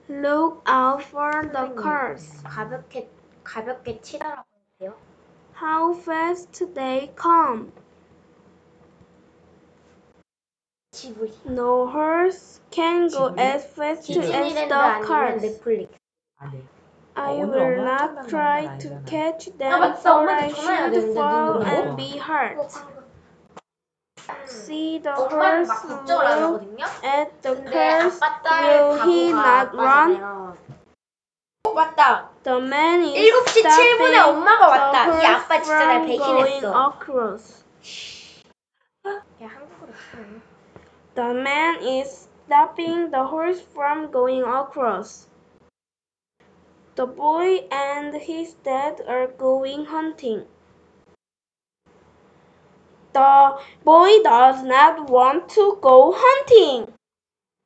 Look out for the cars. 가볍게 치다라고 해요. How fast they come. 지브리. No horse can go 지브리? as fast as 디즈니랜드 the 아니면 cars. 넷플릭스. 아, 네. I 오늘 will 엄마 not 한참 try 남은 건 to 아니잖아. catch 아, them, 맞다. for 엄마한테 I 전화해야 should 되는데, fall 누구로? and be hurt. See the 엄마는 horse 막 걱정을 안 look 하거든요. at the 근데 cars. 아빠 딸 Will he 바보가 not run? 아빠잖아요. 맞다. The man is 7시 7분에 stopping 엄마가 the 왔다. 이 horse 아빠 진짜 날 from going 배신했어. across. 야, 한국어로 쓰네. The man is stopping the horse from going across. The boy and his dad are going hunting. The boy does not want to go hunting.